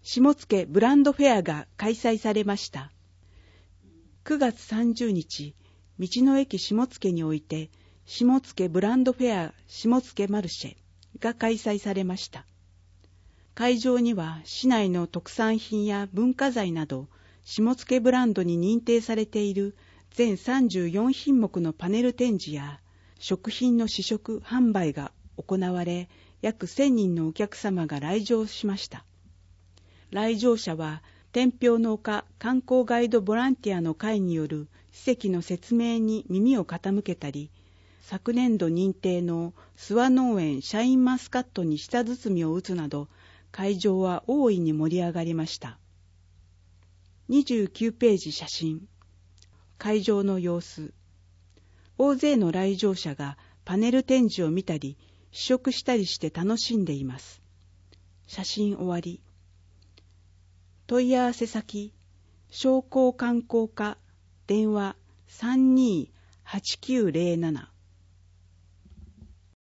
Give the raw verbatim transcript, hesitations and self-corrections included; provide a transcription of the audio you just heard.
下野ブランドフェアが開催されました。くがつさんじゅうにち、道の駅下野において、下野ブランドフェア下野マルシェが開催されました。会場には市内の特産品や文化財など、下野ブランドに認定されている全さんじゅうよんひんもくのパネル展示や、食品の試食販売が行われ、約せんにんのお客様が来場しました。来場者は、天平の丘観光ガイドボランティアの会による史跡の説明に耳を傾けたり、昨年度認定の諏訪農園シャインマスカットに舌包みを打つなど、会場は大いに盛り上がりました。にじゅうきゅうページ写真。会場の様子。大勢の来場者がパネル展示を見たり、試食したりして楽しんでいます。写真終わり。問い合わせ先、商工観光課、電話さんにーはちきゅうゼロなな。